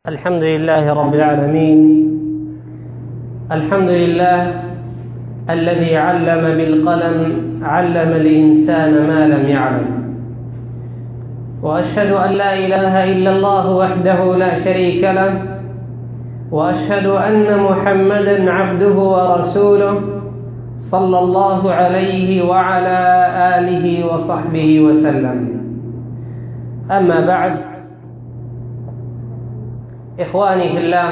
الحمد لله رب العالمين. الحمد لله الذي علم بالقلم علم الإنسان ما لم يعلم، وأشهد أن لا إله إلا الله وحده لا شريك له، وأشهد أن محمدا عبده ورسوله صلى الله عليه وعلى آله وصحبه وسلم. أما بعد، إخواني في الله،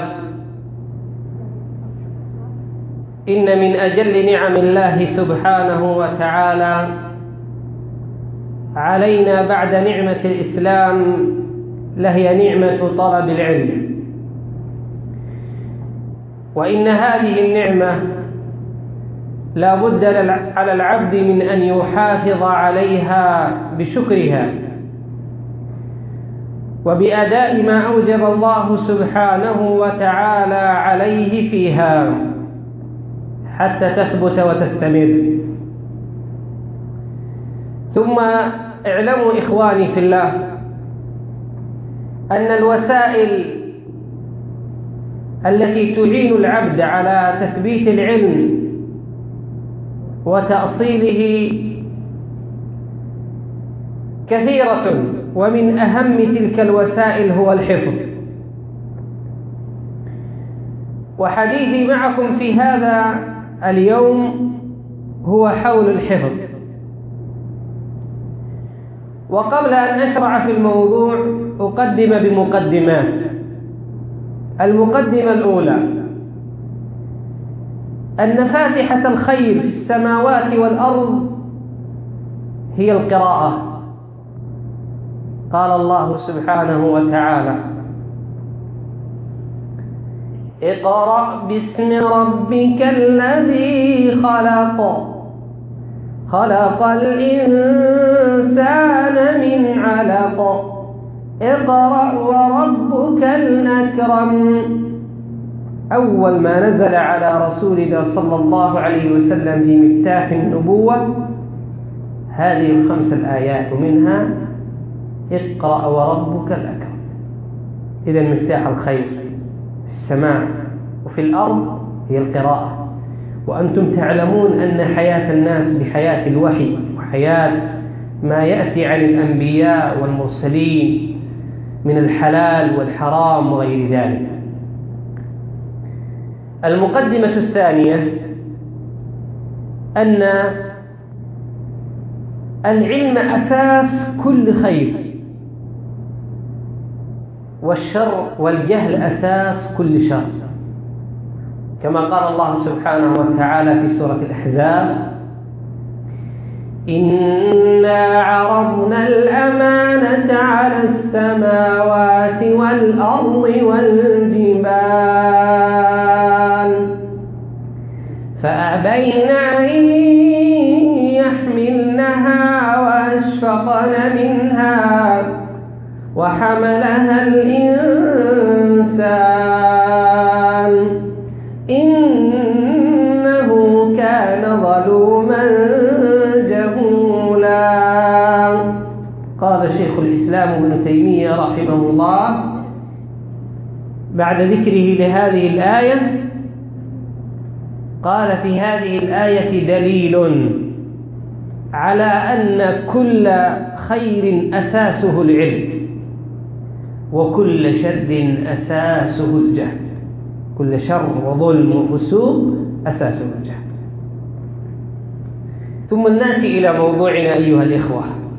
إن من أجل نعم الله سبحانه وتعالى علينا بعد نعمة الإسلام لهي نعمة طلب العلم، وإن هذه النعمة لا بد على العبد من أن يحافظ عليها بشكرها وبأداء ما أوجب الله سبحانه وتعالى عليه فيها حتى تثبت وتستمر. ثم اعلموا إخواني في الله أن الوسائل التي تعين العبد على تثبيت العلم وتأصيله كثيرة، ومن أهم تلك الوسائل هو الحفظ. وحديثي معكم في هذا اليوم هو حول الحفظ. وقبل أن أشرع في الموضوع أقدم بمقدمات. المقدمة الأولى أن فاتحة الخير في السماوات والأرض هي القراءة. قال الله سبحانه وتعالى: اقرأ باسم ربك الذي خلق، خلق الإنسان من علق، اقرأ وربك الأكرم. أول ما نزل على رسولنا صلى الله عليه وسلم في مفتاح النبوة هذه الخمس الآيات، ومنها اقرأ وربك الأكرم. إذا مفتاح الخير في السماء وفي الأرض هي القراءة. وأنتم تعلمون أن حياة الناس بحياة الوحي وحياة ما يأتي عن الأنبياء والمرسلين من الحلال والحرام وغير ذلك. المقدمة الثانية أن العلم أساس كل خير، والشر والجهل أساس كل شر، كما قال الله سبحانه وتعالى في سورة الأحزاب: إنا عرضنا الأمانة على السماوات والأرض والجبال فأبين أن يحملنها وأشفقن منها وحملها الإنسان إنه كان ظلوما جهولا. قال شيخ الإسلام ابن تيمية رحمه الله بعد ذكره لهذه الآية، قال: في هذه الآية دليل على أن كل خير أساسه العلم، وكل شر أساسه الجهل. كل شر وظلم وفسوق أساسه الجهل. ثم نأتي إلى موضوعنا أيها الإخوة،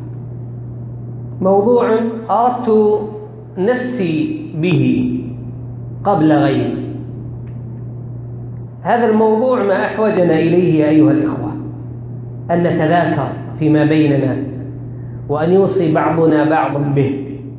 موضوع أردت نفسي به قبل غيري. هذا الموضوع ما أحوجنا إليه يا أيها الإخوة، أن نتذاكر فيما بيننا وأن يوصي بعضنا بعضا به.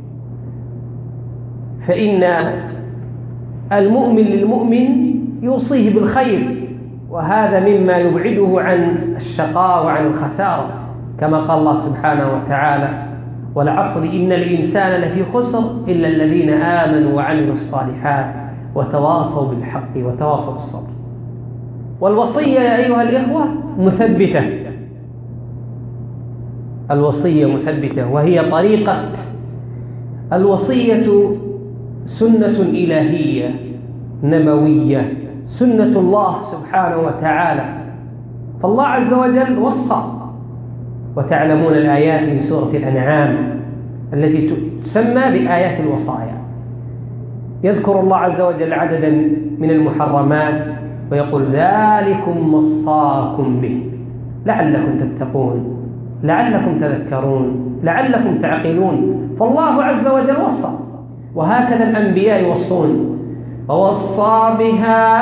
فإن المؤمن للمؤمن يوصيه بالخير، وهذا مما يبعده عن الشقاء وعن الخسارة، كما قال الله سبحانه وتعالى: والعصر إن الإنسان لفي خسر إلا الذين آمنوا وعملوا الصالحات وتواصوا بالحق وتواصوا بالصبر. والوصية يا أيها الإخوة مثبتة، الوصية مثبتة، وهي طريقة الوصية سنة إلهية نبوية، سنة الله سبحانه وتعالى. فالله عز وجل وصى، وتعلمون الآيات من سورة الأنعام التي تسمى بآيات الوصايا. يذكر الله عز وجل عددا من المحرمات ويقول ذلكم وصاكم به لعلكم تتقون، لعلكم تذكرون، لعلكم تعقلون. فالله عز وجل وصى، وهكذا الأنبياء يوصون. ووصى بها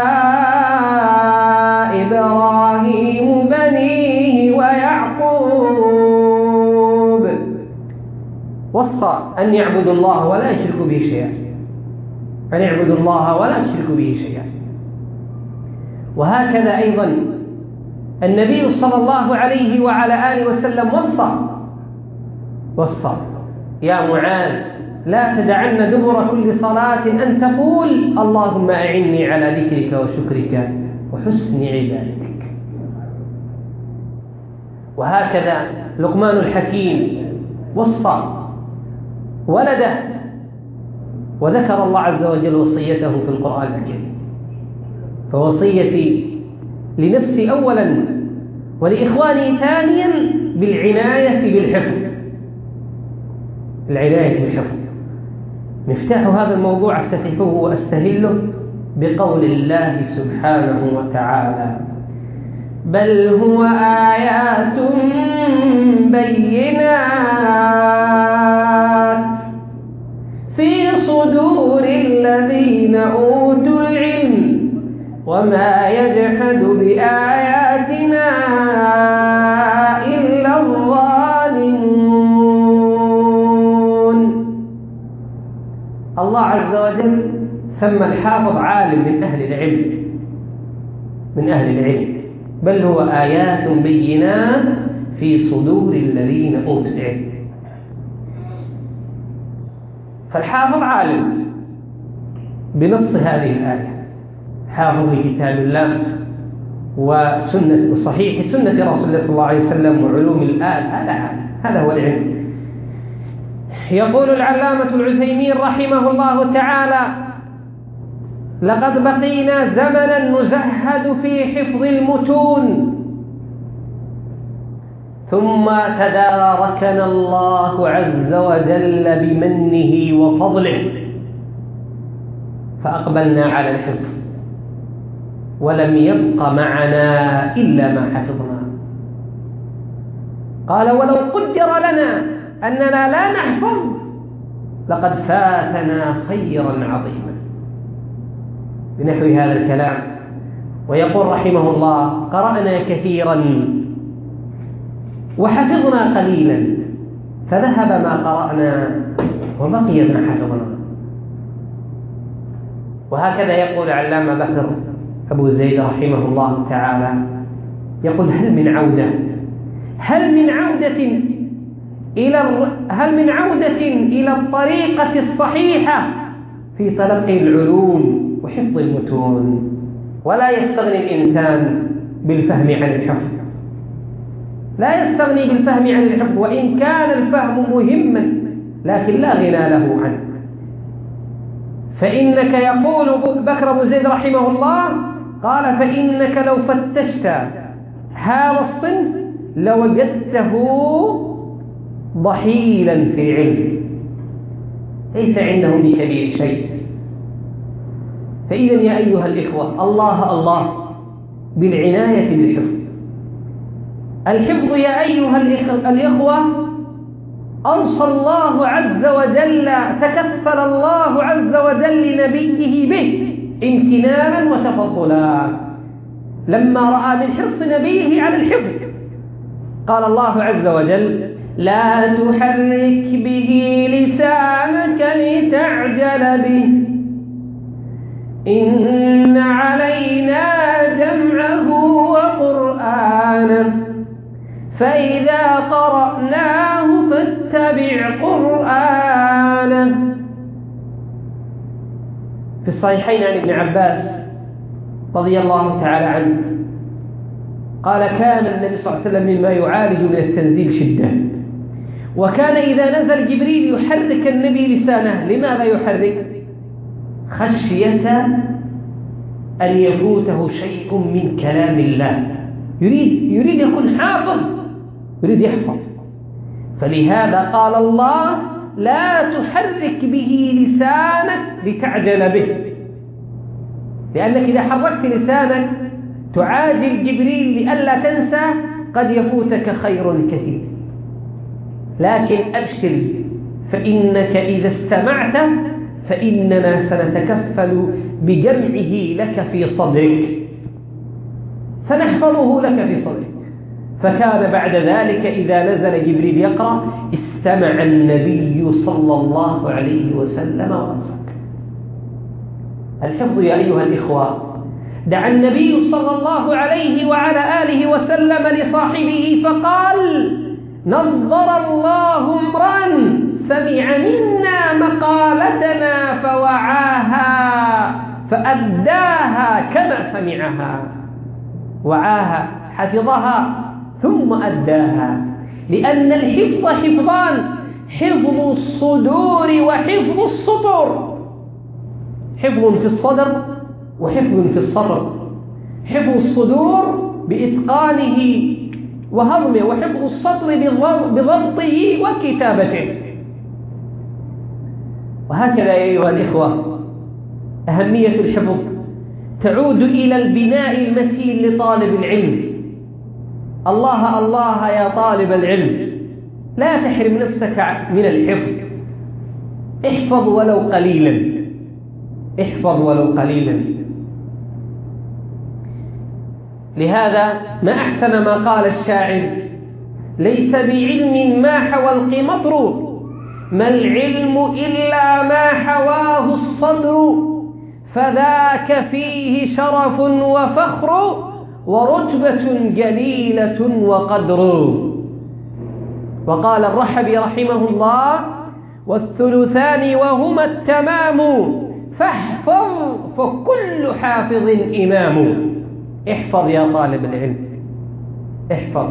إبراهيم بنيه ويعقوب، وصى أن يعبدوا الله ولا يشركوا به شيئا، أن يعبدوا الله ولا يشركوا به شيئا. وهكذا أيضا النبي صلى الله عليه وعلى آله وسلم وصى يا معاذ لا تدعن دبر كل صلاة أن تقول اللهم أعني على ذكرك وشكرك وحسن عبادتك. وهكذا لقمان الحكيم وصى ولده، وذكر الله عز وجل وصيته في القرآن الكريم. فوصيتي لنفسي أولا ولإخواني ثانيا بالعناية بالحفظ، العناية بالحفظ. مفتاح هذا الموضوع افتتحه وأستهله بقول الله سبحانه وتعالى بل هو آيات بينات في صدور الذين أوتوا العلم وما يجحد بآياتنا إلا الظالمون. الله عز وجل سمى الحافظ عالم من أهل العلم، بل هو آيات بينات في صدور الذين أوتوا العلم. فالحافظ عالم بنص هذه الآية، حافظ لكتاب الله وسنة صحيح سنة رسول الله صلى الله عليه وسلم وعلوم الآل، هذا هو العلم. يقول العلامة العثيمين رحمه الله تعالى لقد بقينا زمنا نزهد في حفظ المتون ثم تداركنا الله عز وجل بمنه وفضله فأقبلنا على الحفظ ولم يبق معنا إلا ما حفظنا. قال ولو قدر لنا أننا لا نحفظ لقد فاتنا خيرا عظيما، بنحو هذا الكلام. ويقول رحمه الله قرأنا كثيرا وحفظنا قليلا فذهب ما قرأنا وبقي ما حفظنا. وهكذا يقول علامة بكر أبو زيد رحمه الله تعالى يقول هل من عودة إلى الطريقة الصحيحة في تلقي العلوم وحفظ المتون. ولا يستغني الإنسان بالفهم عن الحفظ، لا يستغني بالفهم عن الحفظ، وإن كان الفهم مهما لكن لا غنى له عنه. فإنك يقول بكر أبو زيد رحمه الله قال فإنك لو فتشت هذا الصنف لوجدته ضحيلا في علم ليس عنده بكبير شيء. فإذا يا أيها الإخوة الله بالعناية بالحفظ. الحفظ يا أيها الإخوة أوصى الله عز وجل، تكفل الله عز وجل لنبيه به امتنانا وتفضلا لما رأى من حرص نبيه على الحفظ. قال الله عز وجل لا تحرك به لسانك لتعجل به إن علينا جمعه وقرآنه فإذا قرأناه فاتبع قرآنه. في الصحيحين عن ابن عباس رضي الله تعالى عنه قال كان النبي صلى الله عليه وسلم مما يعالج من التنزيل شدة وكان إذا نزل جبريل يحرك النبي لسانه. لماذا يحرك؟ خشية أن يفوته شيء من كلام الله، يريد يكون حافظ، يريد يحفظ. فلهذا قال الله: لا تحرك به لسانك لتعجل به، لأنك إذا حركت لسانك تعاجل جبريل لئلا تنسى، قد يفوتك خير كثير. لكن أبشر، فإنك إذا استمعت فإننا سنتكفل بجمعه لك في صدرك، سنحفظه لك في صدرك. فكان بعد ذلك إذا نزل جبريل يقرأ استمع النبي صلى الله عليه وسلم وانصت. الحفظ يا أيها الإخوة، دعا النبي صلى الله عليه وعلى آله وسلم لصاحبه فقال: نظر الله امرأ سمع منا مقالتنا فوعاها فأداها كما سمعها. وعاها، حفظها ثم أداها، لأن الحفظ حفظان: حفظ الصدور وحفظ السطور. حفظ في الصدر وحفظ في الصدر. حفظ الصدور بإتقانه وهضمه، وحفظ السطر بضبطه وكتابته. وهكذا يا أيها الإخوة أهمية الحفظ تعود إلى البناء المتين لطالب العلم. الله الله يا طالب العلم، لا تحرم نفسك من الحفظ. احفظ ولو قليلا، احفظ ولو قليلا. لهذا ما أحسن ما قال الشاعر: ليس بعلم ما حوى القمطر، ما العلم إلا ما حواه الصدر، فذاك فيه شرف وفخر، ورتبة جليلة وقدر. وقال الرحبي رحمه الله: والثلثان وهما التمام، فاحفظ فكل حافظ إمام. احفظ يا طالب العلم، احفظ.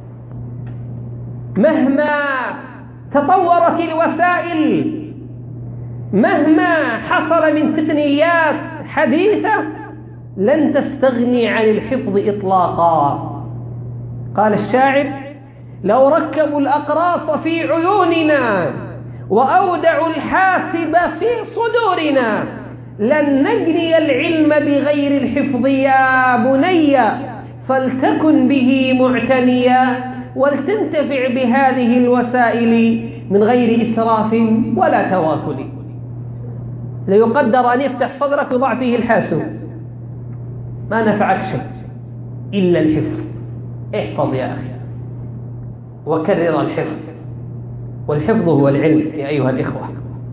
مهما تطورت الوسائل، مهما حصل من تقنيات حديثة، لن تستغني عن الحفظ إطلاقا. قال الشاعر: لو ركبوا الأقراص في عيوننا وأودعوا الحاسب في صدورنا، لن نجني العلم بغير الحفظ يا بني، فلتكن به معتنيا، ولتنتفع بهذه الوسائل من غير إسراف ولا تواكل. ليقدر أن يفتح صدرك ويضع فيه الحاسب، ما نفعك شيء إلا الحفظ. احفظ يا أخي وكرر الحفظ، والحفظ هو العلم يا أيها الإخوة.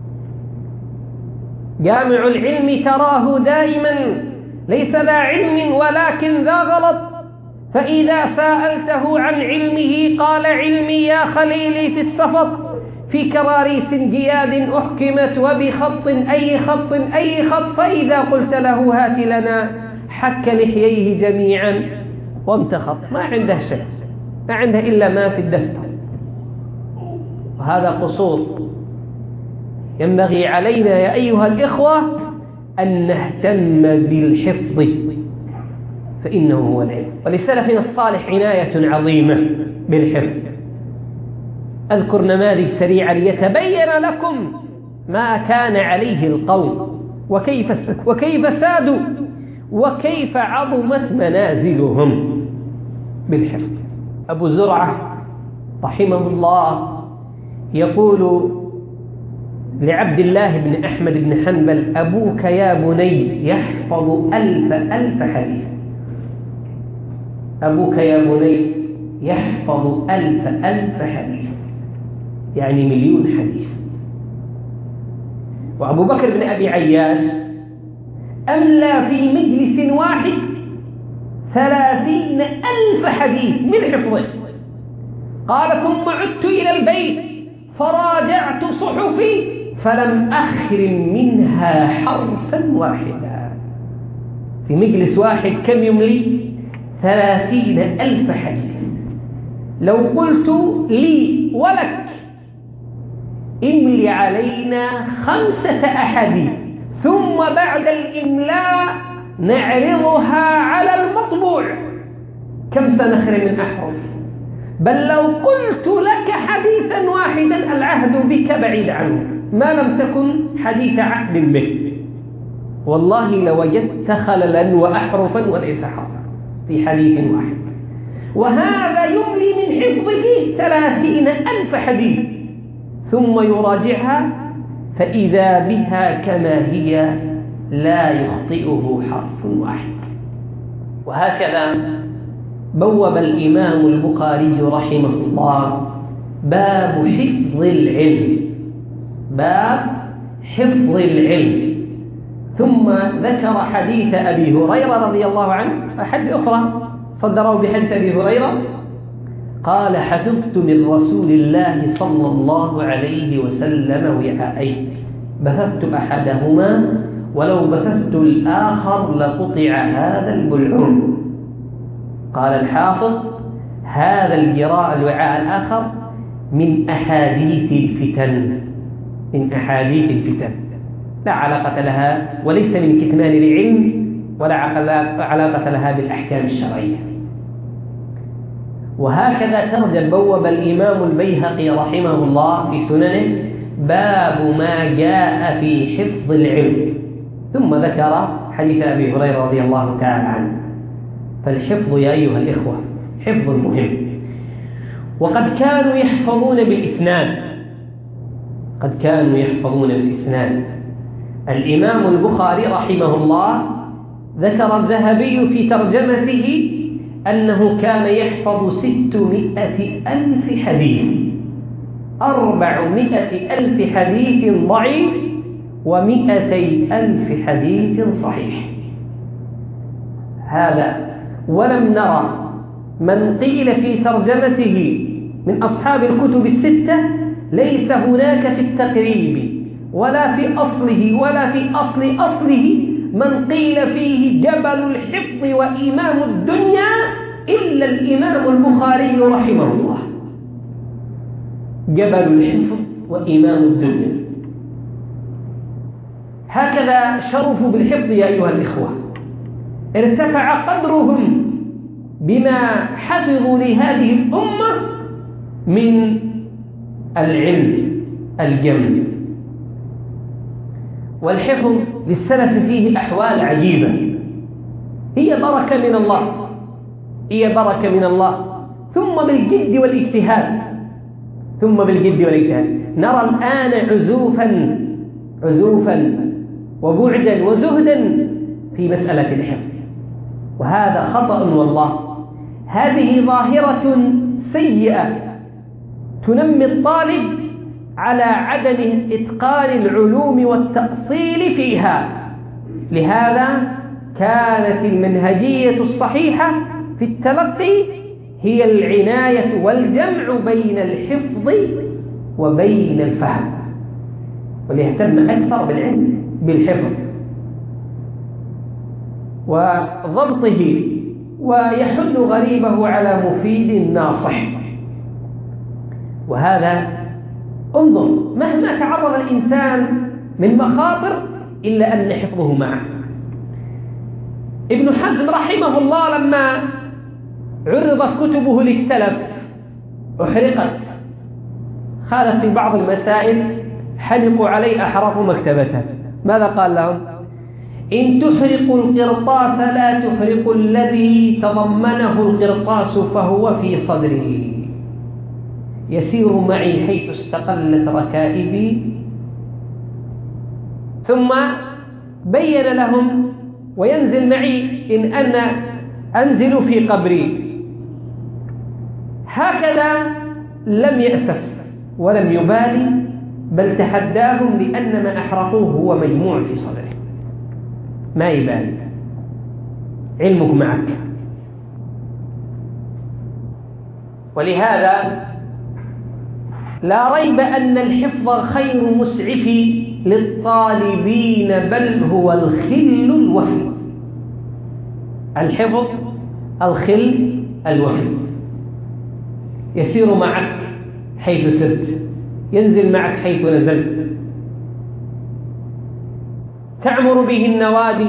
جامع العلم تراه دائما ليس ذا علم ولكن ذا غلط، فإذا سألته عن علمه قال: علمي يا خليلي في السفط، في كراريس جياد أحكمت، وبخط أي خط أي خط، فإذا قلت له هات لنا حك لحييه جميعا وامتخط. ما عنده شيء، ما عنده إلا ما في الدفتر. وهذا قصور. ينبغي علينا يا أيها الإخوة أن نهتم بالحفظ، فإنه هو العلم. ولسلفنا الصالح عناية عظيمة بالحفظ. أذكر نماذج سريعة ليتبين لكم ما كان عليه القوم، وكيف سادوا، وكيف عظمت منازلهم بالحفظ. أبو زرعة رحمه الله يقول لعبد الله بن أحمد بن حنبل: أبوك يا بني يحفظ ألف حديث. أبوك يا بني يحفظ ألف حديث، يعني 1,000,000 حديث. وأبو بكر بن أبي عياش أملى في مجلس واحد 30,000 حديث من حفظه. قال: ثم عدت إلى البيت فراجعت صحفي فلم أخرم منها حرفا واحدا. في مجلس واحد كم يملي؟ 30,000 حديث. لو قلت لي ولك امل علينا 5 أحاديث ثم بعد الإملاء نعرضها على المطبوع. كم سنخرم من أحرف؟ بل لو قلت لك حديثا واحدا العهد بك بعيد عنه، ما لم تكن حديث عهد به، والله لوجدت خللا وأحرفا وليس حرفا في حديث واحد. وهذا يملي من حفظه 30,000 حديث ثم يراجعها فإذا بها كما هي لا يخطئه حرف واحد. وهكذا بوب الإمام البخاري رحمه الله باب حفظ العلم، باب حفظ العلم، ثم ذكر حديث أبي هريرة رضي الله عنه. أحد أخرى صدروا بحديث أبي هريرة قال: حفظت من رسول الله صلى الله عليه وسلم وعاءين بثثت أحدهما ولو بثثت الآخر لقطع هذا البلعوم. قال الحافظ: هذا الوعاء الآخر من أحاديث الفتن، من أحاديث الفتن لا علاقة لها، وليس من كتمان العلم ولا علاقة لها بالأحكام الشرعية. وهكذا ترجم بوب الإمام البيهقي رحمه الله في سننه باب ما جاء في حفظ العلم، ثم ذكر حديث أبي هريرة رضي الله تعالى عنه. فالحفظ يا أيها الإخوة حفظ مهم. وقد كانوا يحفظون بالإسناد، قد كانوا يحفظون بالإسناد. الإمام البخاري رحمه الله ذكر الذهبي في ترجمته أنه كان يحفظ 600,000 حديث، 400,000 حديث ضعيف و200,000 حديث صحيح. هذا ولم نرى من قيل في ترجمته من أصحاب الكتب الستة ليس هناك في التقريب ولا في أصله ولا في أصله من قيل فيه جبل الحفظ وإمام الدنيا إلا الإمام البخاري رحمه الله. جبل الحفظ وإمام الدنيا، هكذا شرفوا بالحفظ يا أيها الإخوة. ارتفع قدرهم بما حفظوا لهذه الأمة من العلم الجم. والحفظ للسلف فيه أحوال عجيبة، هي بركة من الله، هي بركة من الله، ثم بالجد والاجتهاد، ثم بالجد والاجتهاد. نرى الآن عزوفا وبعدا وزهدا في مسألة الحفظ، وهذا خطأ والله. هذه ظاهرة سيئة تنمي الطالب على عدم إتقان العلوم والتأصيل فيها. لهذا كانت المنهجية الصحيحة في التلقي هي العناية والجمع بين الحفظ وبين الفهم، وليهتم أكثر بالعلم بالحفظ وضبطه، ويحل غريبه على مفيد ناصح. وهذا انظر مهما تعرض الإنسان من مخاطر إلا أن حفظه معه. ابن حزم رحمه الله لما عرضت كتبه للتلف أحرقت، خالف في بعض المسائل حلقوا عليه أحرقوا مكتبته. ماذا قال لهم؟ إن تحرقوا القرطاس لا تحرقوا الذي تضمنه القرطاس فهو في صدري، يسير معي حيث استقلت ركائبي. ثم بين لهم وينزل معي إن أنا أنزل في قبري. هكذا لم يأسف ولم يبالي، بل تحداهم لأن ما أحرقوه هو مجموع في صدره، ما يبالي، علمك معك. ولهذا لا ريب أن الحفظ خير مسعف للطالبين، بل هو الخل الوفي. الحفظ الخل الوفي يسير معك حيث سرت، ينزل معك حيث نزلت، تعمر به النوادي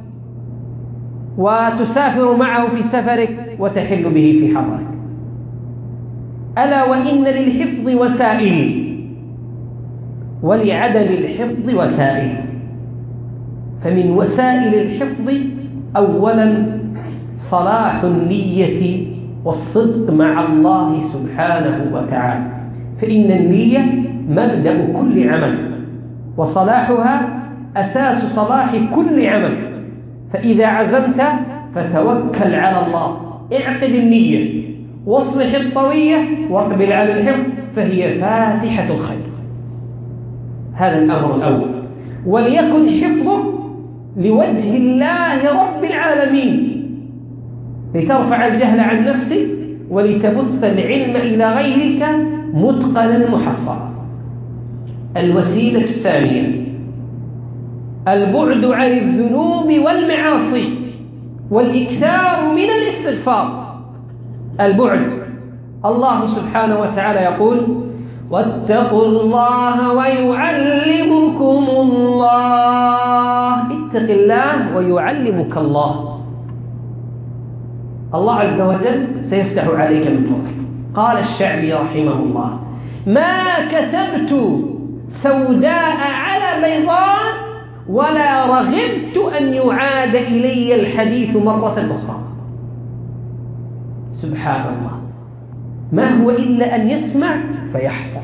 وتسافر معه في سفرك وتحل به في حضرك. ألا وإن للحفظ وسائل ولعدم الحفظ وسائل. فمن وسائل الحفظ أولا صلاح النية والصدق مع الله سبحانه وتعالى، فإن النية مبدأ كل عمل وصلاحها أساس صلاح كل عمل. فإذا عزمت فتوكل على الله، اعقد النية واصلح الطوية واقبل على الحفظ، فهي فاتحة الخير. هذا الأمر الأول. وليكن حفظه لوجه الله رب العالمين، لترفع الجهل عن نفسك ولتبث العلم إلى غيرك متقنا محصرا. الوسيلة الثانية البعد عن الذنوب والمعاصي والإكثار من الاستغفار. البعد، الله سبحانه وتعالى يقول: واتقوا الله ويعلمكم الله. اتق الله ويعلمك الله. الله عز وجل سيفتح عليك من فضله. قال الشعبي رحمه الله: ما كتبت سوداء على بيضاء ولا رغبت أن يعاد إلي الحديث مرة أخرى. سبحان الله، ما هو إلا أن يسمع فيحفظ.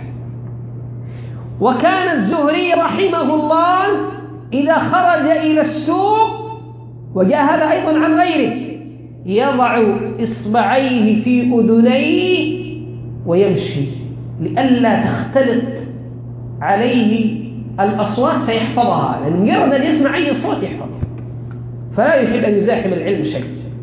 وكان الزهري رحمه الله إذا خرج إلى السوق، وجاء هذا أيضا عن غيره، يضع إصبعيه في أذنيه ويمشي لئلا تختلط عليه الأصوات فيحفظها، لأنه مجرد أن يسمع أي صوت يحفظه، فلا يحب أن يزاحم العلم شيء.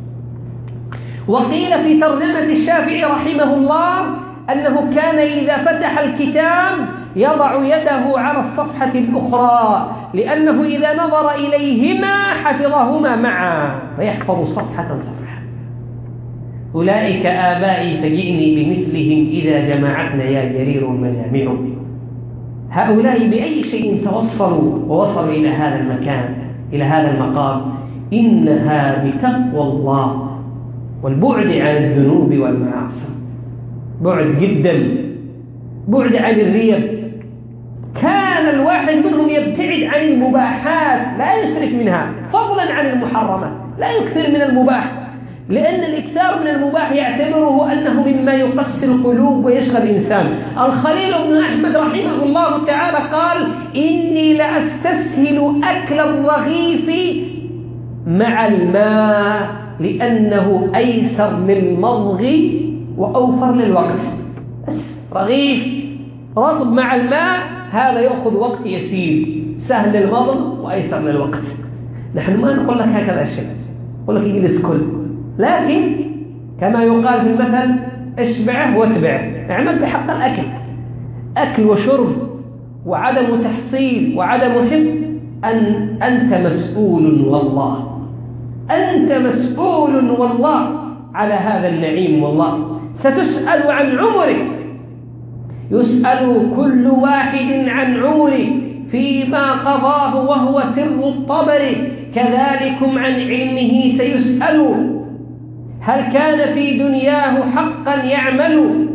وقيل في ترجمة الشافعي رحمه الله أنه كان إذا فتح الكتاب يضع يده على الصفحة الأخرى، لأنه إذا نظر إليهما حفظهما معا، فيحفظ صفحة صفحة. أولئك آبائي فجئني بمثلهم إذا جمعتنا يا جرير مجامع. هؤلاء بأي شيء توصلوا ووصلوا إلى هذا المكان، إلى هذا المقام؟ إنها بتقوى الله والبعد عن الذنوب والمعاصي. بعد جدا، بعد عن الريب. كان الواحد منهم يبتعد عن المباحات، لا يسرف منها، فضلا عن المحرمات، لا يكثر من المباح، لأن الإكثار من المباح يعتبره أنه مما يقسي القلوب ويشغل الإنسان. الخليل بن أحمد رحمه الله تعالى قال: إني لأستسهل أكل الرغيف مع الماء لأنه أيسر للمضغ وأوفر للوقت. رغيف رطب مع الماء هذا يأخذ وقت يسير، سهل للمضغ وأيسر للوقت. نحن ما نقول لك هكذا الشيء، نقول لك اجلس كل، لكن كما يقال في المثل: اشبعه واتبعه. اعمل بحق الأكل، أكل وشرب وعدم تحصيل وعدم حفظ. أنت مسؤول والله، أنت مسؤول والله على هذا النعيم، والله ستسأل عن عمرك. يسأل كل واحد عن عمره فيما قضاه وهو سر الطبر، كذلكم عن علمه سيسأل. هل كان في دنياه حقا يعمل؟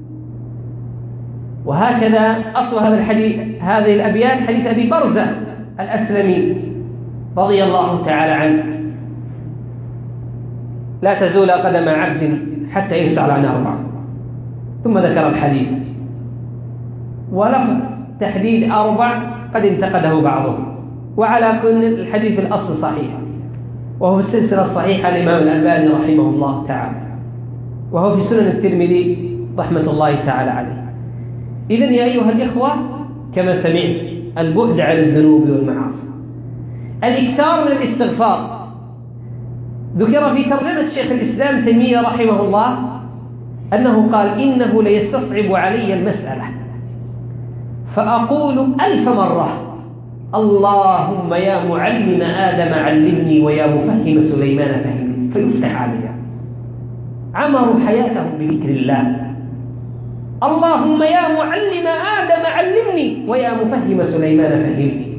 وهكذا أصل هذا الحديث، هذه الأبيات حديث أبي برزة الأسلمي رضي الله تعالى عنه: لا تزول قدم عبد حتى يسأل عن أربع. ثم ذكر الحديث، ولم تحديد أربع قد انتقده بعضهم، وعلى كل الحديث الأصل صحيح، وهو في السلسلة الصحيحة الإمام الألباني رحمه الله تعالى، وهو في سنن الترمذي رحمة الله تعالى عليه. إذن يا أيها الإخوة، كما سمعت، البعد عن الذنوب والمعاصي، الإكثار من الاستغفار. ذكر في ترجمة شيخ الإسلام تيمية رحمه الله أنه قال: إنه ليستصعب علي المسألة فأقول 1000 مرة: اللهم يا معلم آدم علمني ويا مفهم سليمان فهمني، فيفتح عليها. عمروا حياتهم بذكر الله، اللهم يا معلم آدم علمني ويا مفهم سليمان فهمني.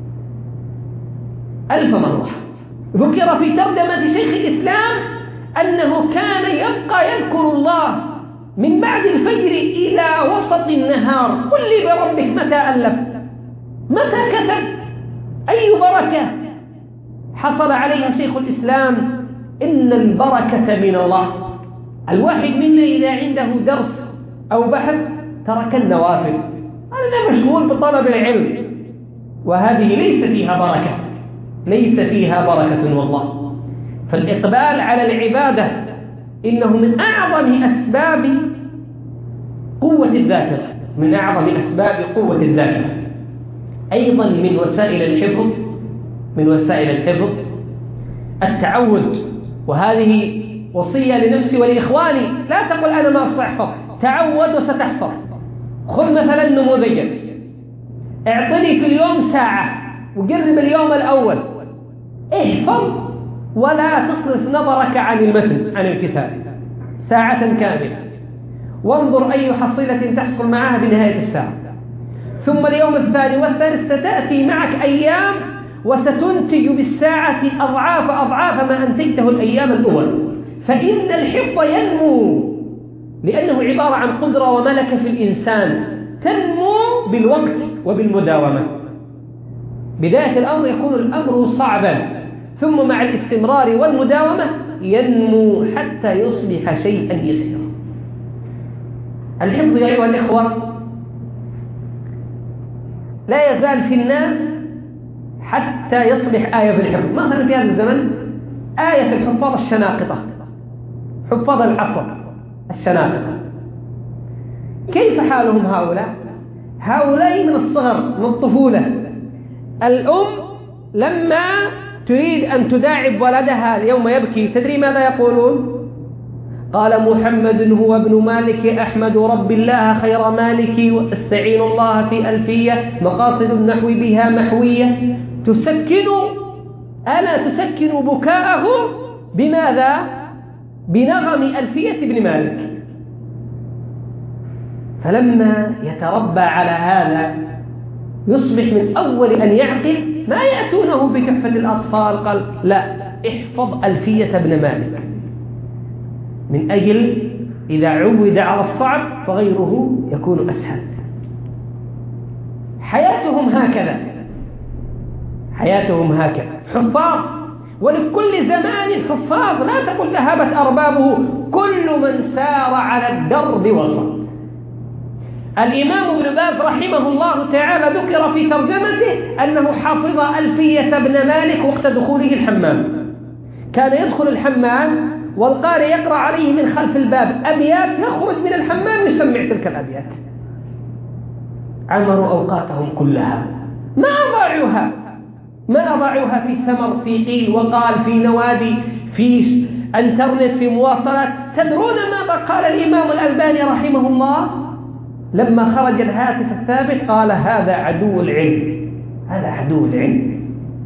1000 مرة. ذكر في ترجمة شيخ الإسلام أنه كان يبقى يذكر الله من بعد الفجر إلى وسط النهار. قل لي بربك متى ألف، متى كتب، أي بركة حصل عليها شيخ الإسلام؟ إن البركة من الله. الواحد منا إذا عنده درس أو بحث ترك النوافل، أنا مشغول بطلب العلم، وهذه ليس فيها بركة، ليس فيها بركة والله. فالإقبال على العبادة إنه من أعظم أسباب قوة الذاكرة، من أعظم أسباب قوة الذاكرة. أيضا من وسائل الحفظ، من وسائل الحفظ التعود، وهذه وصية لنفسي ولإخواني. لا تقل أنا ما أستطيع أحفظ، تعود وستحفظ. خذ مثلا نموذجا، اعطني في اليوم ساعة وقرب اليوم الأول، احفظ ولا تصرف نظرك عن المتن، عن الكتاب، ساعة كاملة، وانظر أي حصيلة تحصل معها بنهاية الساعة. ثم اليوم الثاني والثالث ستأتي معك أيام وستنتج بالساعة أضعاف ما أنتجته الأيام الأول. فإن الحفظ ينمو لأنه عبارة عن قدرة وملكة في الإنسان، تنمو بالوقت وبالمداومة. بداية الأمر يكون الأمر صعبا، ثم مع الاستمرار والمداومة ينمو حتى يصبح شيئا يسيرا. الحفظ يا أيها الإخوة لا يزال في الناس حتى يصبح آية في الحفظ. مثلا في هذا الزمن آية في الحفاظ الشناقطة، حفاظ العصر الشناقطة. كيف حالهم هؤلاء؟ هؤلاء من الصغر، من الطفولة. الأم لما تريد أن تداعب ولدها اليوم يبكي، تدري ماذا يقولون؟ قال محمد هو ابن مالك أحمد رب الله خير مالك واستعين الله في ألفية مقاصد النحو بها محوية. تسكن بكاءه بماذا؟ بنغم ألفية ابن مالك. فلما يتربى على هذا يصبح من أول أن يعقل ما يأتونه بكفة الأطفال، قال لا، احفظ ألفية ابن مالك، من أجل إذا عود على الصعب فغيره يكون أسهل. حياتهم هكذا، حياتهم هكذا، حفاظ، ولكل زمان حفاظ. لا تقل ذهبت أربابه، كل من سار على الدرب وصل. الإمام ابن باز رحمه الله تعالى ذكر في ترجمته أنه حفظ ألفية ابن مالك وقت دخوله الحمام. كان يدخل الحمام والقارئ يقرأ عليه من خلف الباب أبيات، يخرج من الحمام يسمع تلك الأبيات. عمروا أوقاتهم كلها، ما أضاعوها في سمر، في قيل وقال، في نوادي، في انترنت، في مواصلات. تدرون ماذا قال الإمام الألباني رحمه الله لما خرج الهاتف الثابت؟ قال هذا عدو العلم، هذا عدو العلم،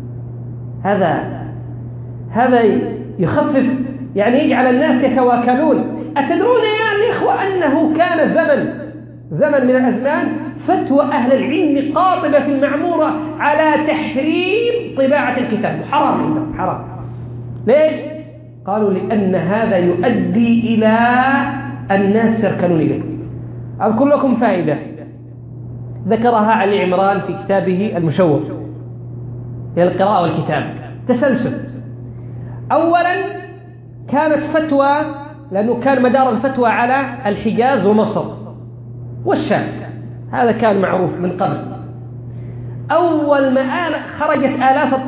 هذا يخفف، يعني يجعل الناس يتواكلون. أتدرون يا الإخوة أنه كان زمن من الأزمان فتوى أهل العلم قاطبة في المعمورة على تحريم طباعة الكتاب، حرام عندهم، حرام. ليش؟ قالوا لأن هذا يؤدي إلى الناس يركنون إليه. أذكر لكم فائدة ذكرها علي عمران في كتابه المشوق إلى القراءة والكتاب. تسلسل. أولا كانت فتوى، لأنه كان مدار الفتوى على الحجاز ومصر والشام، هذا كان معروف من قبل. أول ما خرجت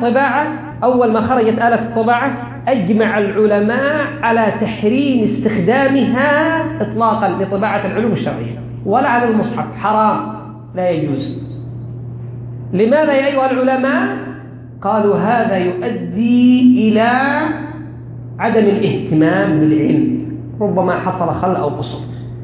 آلاف الطباعة أجمع العلماء على تحريم استخدامها إطلاقا لطباعة العلوم الشرعية، ولا على المصحف، حرام، لا يجوز. لماذا يا أيها العلماء؟ قالوا هذا يؤدي إلى عدم الاهتمام بالعلم، ربما حصل خلل أو قصور.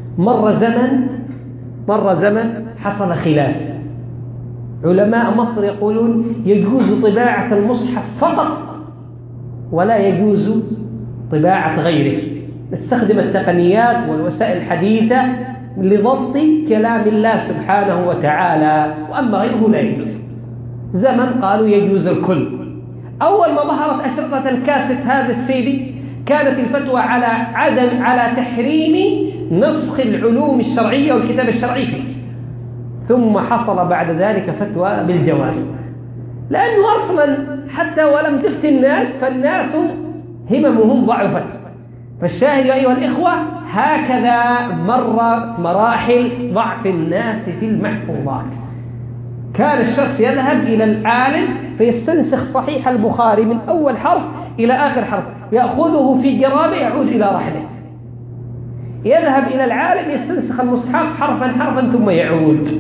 مر زمن حصل خلاف، علماء مصر يقولون يجوز طباعة المصحف فقط ولا يجوز طباعة غيره، نستخدم التقنيات والوسائل الحديثة لضبط كلام الله سبحانه وتعالى، وأما غيره لا يجوز. زمن قالوا يجوز الكل. أول ما ظهرت أشرطة الكاسيت هذا السيدي كانت الفتوى على تحريم نسخ العلوم الشرعية والكتاب الشرعي فيه، ثم حصل بعد ذلك فتوى بالجواز، لأنه أصلا حتى ولم تفتي الناس فالناس هممهم ضعفت. فالشاهد أيها الإخوة هكذا مرت مراحل ضعف الناس في المحفوظات. كان الشخص يذهب إلى العالم فيستنسخ صحيح البخاري من أول حرف إلى آخر حرف، يأخذه في جرابه يعود إلى رحله، يذهب إلى العالم يستنسخ المصحف حرفا حرفا ثم يعود.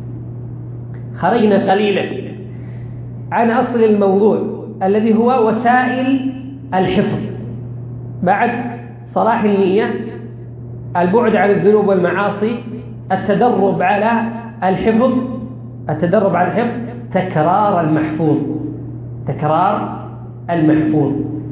خرجنا قليلا عن أصل الموضوع الذي هو وسائل الحفظ. بعد صلاح النية، البعد عن الذنوب والمعاصي، التدرب على الحفظ، تكرار المحفوظ.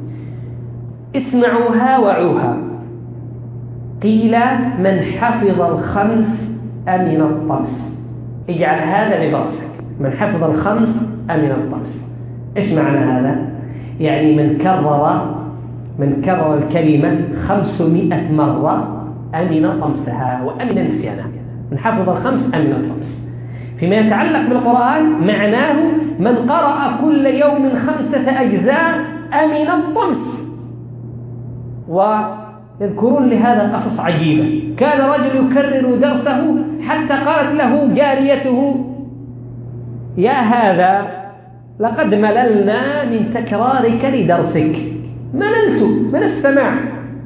اسمعوها وعوها. قيل من حفظ الخمس أمن الطمس. اجعل هذا لبرسك، من حفظ الخمس أمن الطمس. إيش معنى هذا؟ يعني من كرر الكلمة 500 مرة أمن طمسها وأمن نسيانها. من حفظ الخمس أمن الطمس. فيما يتعلق بالقرآن معناه من قرأ كل يوم 5 أجزاء أمن الطمس. ويذكرون لهذا قصص عجيبة. كان رجل يكرر درسه حتى قالت له جاريته: يا هذا لقد مللنا من تكرارك لدرسك، مللت من السماع.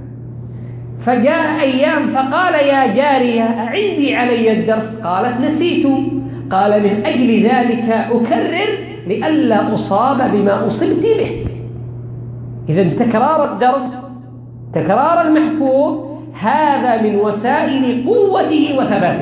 فجاء أيام فقال: يا جارية أعيدي علي الدرس. قالت: نسيت. قال: من أجل ذلك أكرر لئلا أصاب بما أصبت به. إذن تكرار الدرس، تكرار المحفوظ، هذا من وسائل قوته وثباته.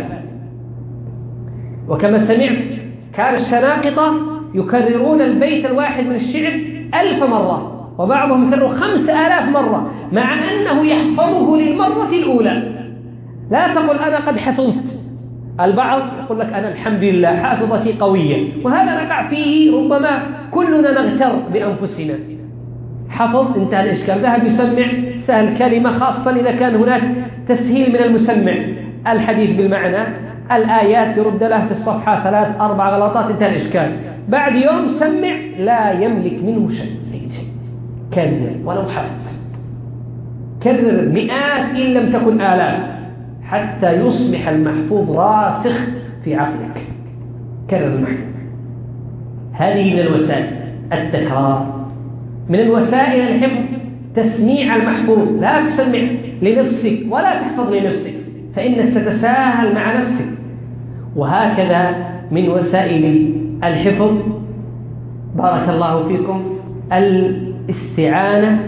وكما سمعت كان الشناقطة يكررون البيت الواحد من الشعر 1000 مرة، وبعضهم يكرر 5000 مرة، مع أنه يحفظه للمرة الأولى. لا تقل أنا قد حفظت. البعض يقول لك أنا الحمد لله حافظتي قوية، وهذا نقع فيه ربما كلنا نغتر بأنفسنا. حفظ، انتهى الإشكال، ذهب يسمع، سهل كلمة، خاصة إذا كان هناك تسهيل من المسمع، الحديث بالمعنى، الآيات يرد له في الصفحة 3-4 غلطات، انتهى الإشكال. بعد يوم سمع لا يملك منه شيء. كرر ولو حفظ، كرر مئات إن لم تكن آلاف حتى يصبح المحفوظ راسخ في عقلك. كرر المحفوظ. هذه من الوسائل التكرار. من الوسائل الحفظ تسميع المحفوظ. لا تسمع لنفسك ولا تحفظ لنفسك، فإنك ستتساهل مع نفسك. وهكذا من وسائل الحفظ بارك الله فيكم الاستعانة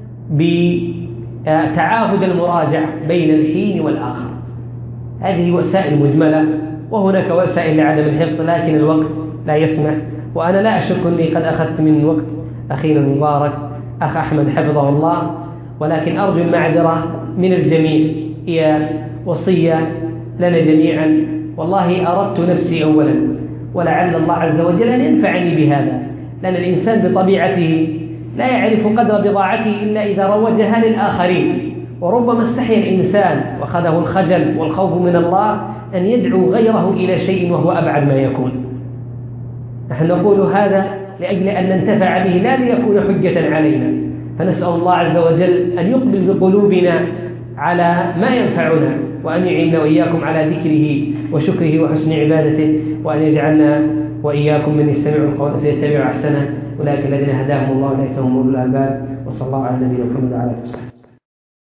بتعاهد المراجعة بين الحين والآخر. هذه وسائل مجملة، وهناك وسائل لعدم الحفظ لكن الوقت لا يسمح. وأنا لا أشك أني قد أخذت من وقت أخينا المبارك أخ أحمد حفظه الله، ولكن أرجو المعذرة من الجميع. هي وصية لنا جميعا. والله أردت نفسي أولا، ولعل الله عز وجل أن ينفعني بهذا، لأن الإنسان بطبيعته لا يعرف قدر بضاعته إلا إذا روجها للآخرين. وربما استحيا الإنسان وأخذه الخجل والخوف من الله أن يدعو غيره إلى شيء وهو أبعد ما يكون. نحن نقول هذا لأجل أن ننتفع به، لا ليكون حجة علينا. فنسأل الله عز وجل أن يقبل بقلوبنا على ما ينفعنا، وأن يعيننا وإياكم على ذكره وشكره وحسن عبادته، وأن يجعلنا وإياكم من يستمعوا القول فيتبعوا أحسنه. أولئك الذين هداهم الله وأولئك هم أولو الألباب. وصلى الله على نبينا محمد وعلى آله وصحبه.